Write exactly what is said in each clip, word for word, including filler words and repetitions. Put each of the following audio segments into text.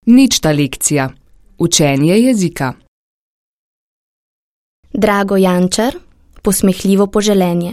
Ničta lekcija. Učenje jezika. Drago Jančar, posmehljivo poželenje.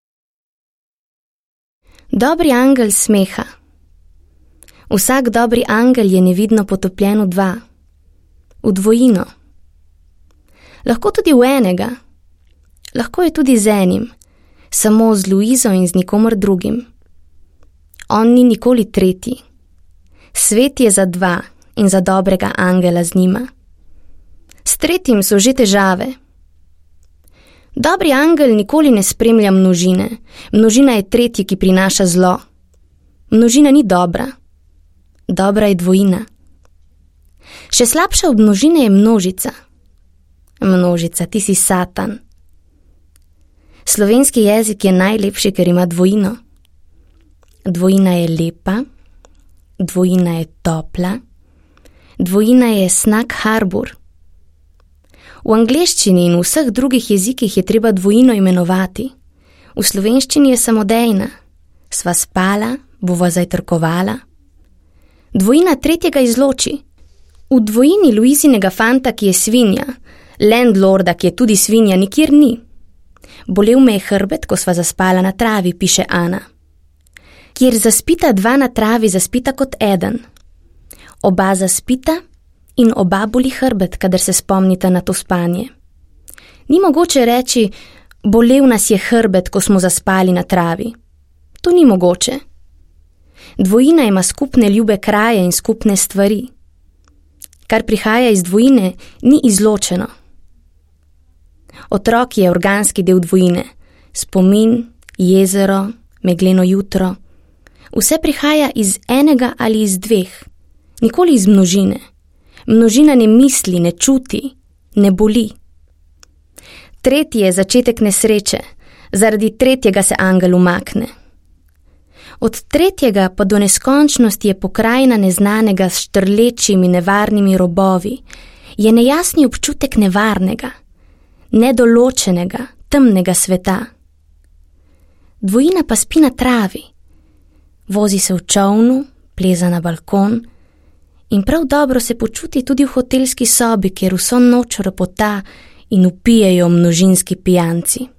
Dobri angel smeha. Vsak dobri angel je nevidno potopljen v dva, v dvojino. Lahko tudi v enega, lahko je tudi z enim, samo z Luizo in z nikomor drugim. On ni nikoli tretji. Svet je za dva in za dobrega angela z njima. S tretjim so že težave. Dobri angel nikoli ne spremlja množine. Množina je tretji, ki prinaša zlo. Množina ni dobra. Dobra je dvojina. Še slabša od množine je množica. Množica, ti si Satan. Slovenski jezik je najlepši, ker ima dvojino. Dvojina je lepa, dvojina je topla, dvojina je Snug Harbor. V angleščini in v vseh drugih jezikih je treba dvojino imenovati. V slovenščini je samodejna. Sva spala, bova zajtrkovala. Dvojina tretjega izloči. V dvojini Luizinega fanta, ki je svinja, landlorda, ki je tudi svinja, nikjer ni. Bolel me je hrbet, ko sva zaspala na travi, piše Ana. Kjer zaspita dva na travi, zaspita kot eden. Oba zaspita in oba boli hrbet, kadar se spomnita na to spanje. Ni mogoče reči, bolel nas je hrbet, ko smo zaspali na travi. To ni mogoče. Dvojina ima skupne ljube kraje in skupne stvari. Kar prihaja iz dvojine, ni izločeno. Otrok je organski del dvojine. Spomin, jezero, megleno jutro. Vse prihaja iz enega ali iz dveh. Nikoli iz množine. Množina ne misli, ne čuti, ne boli. Tretji je začetek nesreče. Zaradi tretjega se angel umakne. Od tretjega pa do neskončnosti je pokrajina neznanega s štrlečimi nevarnimi robovi. Je nejasni občutek nevarnega, nedoločenega, temnega sveta. Dvojina pa spi na travi. Vozi se v čolnu, pleza na balkon in prav dobro se počuti tudi v hotelski sobi, kjer vso noč ropota in vpijejo množinski pijanci.